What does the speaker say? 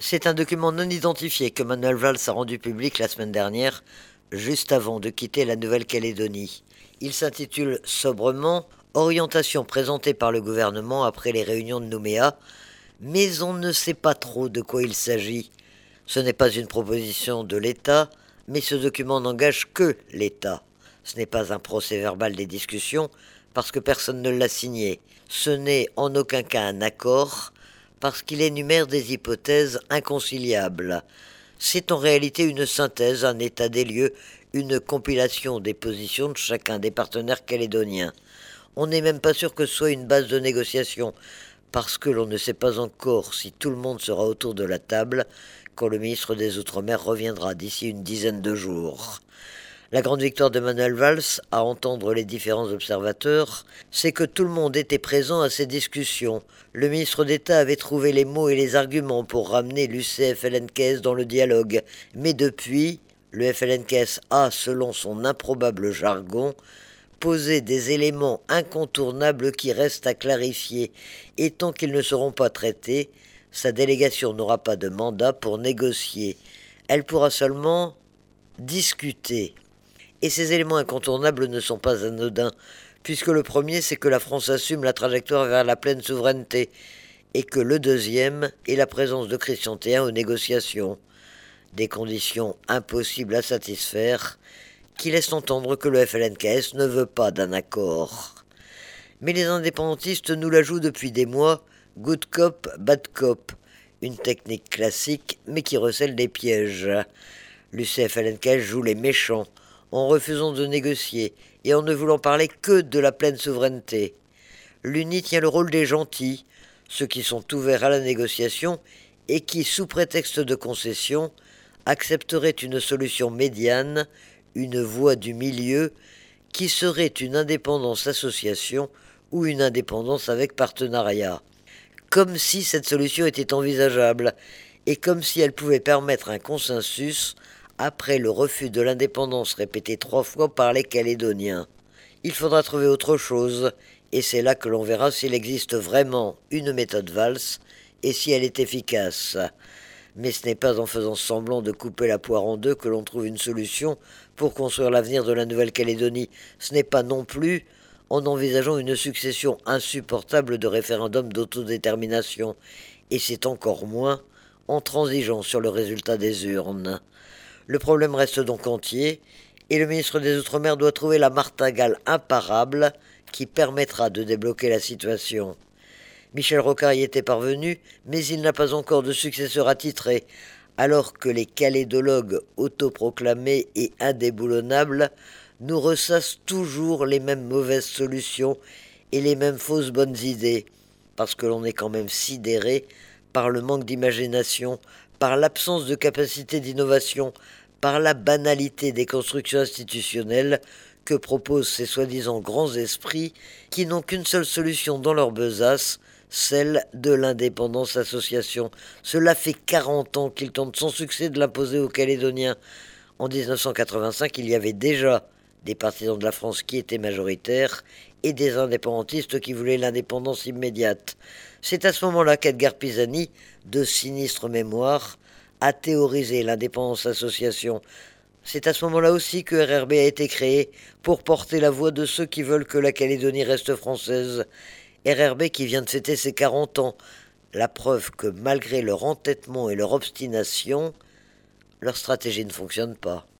C'est un document non identifié que Manuel Valls a rendu public la semaine dernière, juste avant de quitter la Nouvelle-Calédonie. Il s'intitule sobrement Orientation présentée par le gouvernement après les réunions de Nouméa, mais on ne sait pas trop de quoi il s'agit. Ce n'est pas une proposition de l'État, mais ce document n'engage que l'État. Ce n'est pas un procès-verbal des discussions, parce que personne ne l'a signé. Ce n'est en aucun cas un accord, parce qu'il énumère des hypothèses inconciliables. C'est en réalité une synthèse, un état des lieux, une compilation des positions de chacun des partenaires calédoniens. On n'est même pas sûr que ce soit une base de négociation, parce que l'on ne sait pas encore si tout le monde sera autour de la table quand le ministre des Outre-mer reviendra d'ici une dizaine de jours. La grande victoire de Manuel Valls, à entendre les différents observateurs, c'est que tout le monde était présent à ces discussions. Le ministre d'État avait trouvé les mots et les arguments pour ramener l'UCF-LNKS dans le dialogue. Mais depuis, le FLNKS a, selon son improbable jargon, posé des éléments incontournables qui restent à clarifier. Et tant qu'ils ne seront pas traités, sa délégation n'aura pas de mandat pour négocier. Elle pourra seulement discuter. Et ces éléments incontournables ne sont pas anodins, puisque le premier, c'est que la France assume la trajectoire vers la pleine souveraineté, et que le deuxième est la présence de Christian Théin aux négociations. Des conditions impossibles à satisfaire, qui laissent entendre que le FLNKS ne veut pas d'un accord. Mais les indépendantistes nous la jouent depuis des mois, good cop, bad cop, une technique classique, mais qui recèle des pièges. L'UCF-LNKS joue les méchants, en refusant de négocier et en ne voulant parler que de la pleine souveraineté. L'UNI tient le rôle des gentils, ceux qui sont ouverts à la négociation et qui, sous prétexte de concession, accepteraient une solution médiane, une voie du milieu, qui serait une indépendance association ou une indépendance avec partenariat. Comme si cette solution était envisageable, et comme si elle pouvait permettre un consensus après le refus de l'indépendance répété 3 fois par les Calédoniens. Il faudra trouver autre chose, et c'est là que l'on verra s'il existe vraiment une méthode Valls et si elle est efficace. Mais ce n'est pas en faisant semblant de couper la poire en deux que l'on trouve une solution pour construire l'avenir de la Nouvelle-Calédonie. Ce n'est pas non plus en envisageant une succession insupportable de référendums d'autodétermination, et c'est encore moins en transigeant sur le résultat des urnes. Le problème reste donc entier, et le ministre des Outre-mer doit trouver la martingale imparable qui permettra de débloquer la situation. Michel Rocard y était parvenu, mais il n'a pas encore de successeur attitré, alors que les calédologues autoproclamés et indéboulonnables nous ressassent toujours les mêmes mauvaises solutions et les mêmes fausses bonnes idées, parce que l'on est quand même sidéré par le manque d'imagination, par l'absence de capacité d'innovation, par la banalité des constructions institutionnelles que proposent ces soi-disant grands esprits qui n'ont qu'une seule solution dans leur besace, celle de l'indépendance association. Cela fait 40 ans qu'ils tentent sans succès de l'imposer aux Calédoniens. En 1985, il y avait déjà des partisans de la France qui étaient majoritaires et des indépendantistes qui voulaient l'indépendance immédiate. C'est à ce moment-là qu'Edgar Pisani, de sinistre mémoire, a théorisé l'indépendance association. C'est à ce moment-là aussi que RRB a été créé pour porter la voix de ceux qui veulent que la Calédonie reste française. RRB qui vient de fêter ses 40 ans, la preuve que malgré leur entêtement et leur obstination, leur stratégie ne fonctionne pas.